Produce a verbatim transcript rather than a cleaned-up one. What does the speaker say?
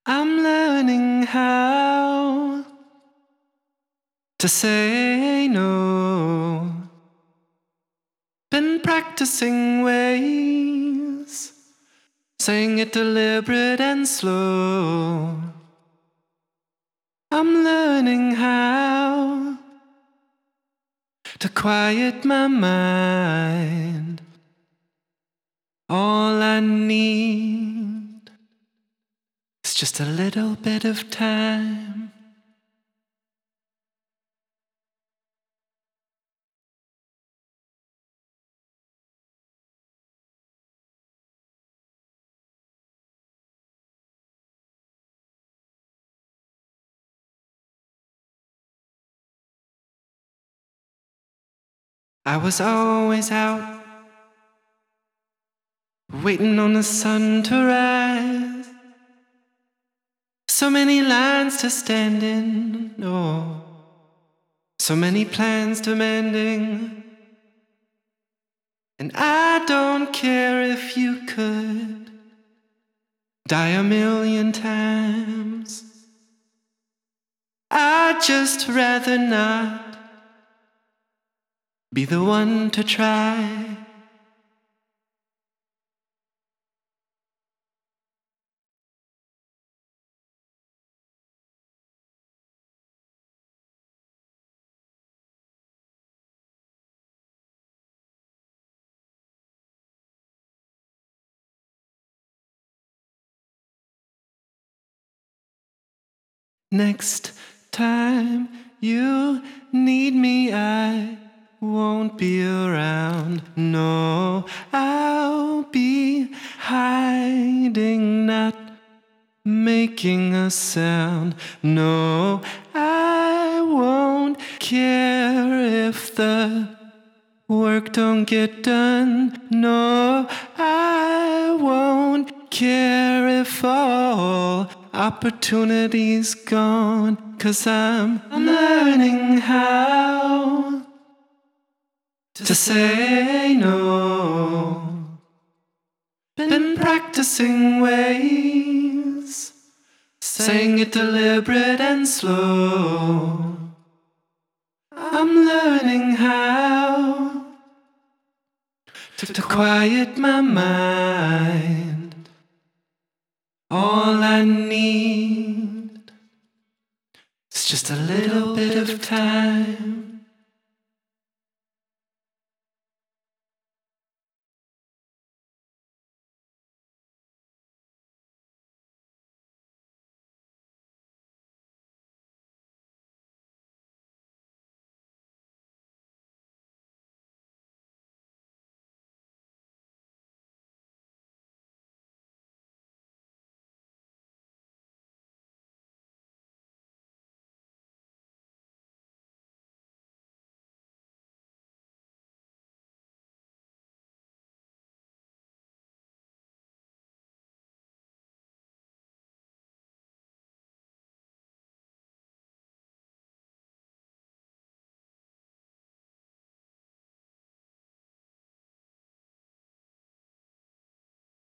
I'm learning how to say no. Been practicing ways, saying it deliberate and slow. I'm learning how to quiet my mind. All I need is just a little bit of time. I was always out, waiting on the sun to rise. So many lines to stand in, oh, so many plans demanding. And I don't care if you could die a million times. I'd just rather not be the one to try. Next time you need me, I won't be around. No, I'll be hiding, not making a sound. No, I won't care if the work don't get done. No, I won't care if all opportunity's gone. 'Cause I'm, I'm learning how to say no. Been practicing ways, saying it deliberate and slow. I'm learning how to, to quiet my mind. All I need is just a little bit of time.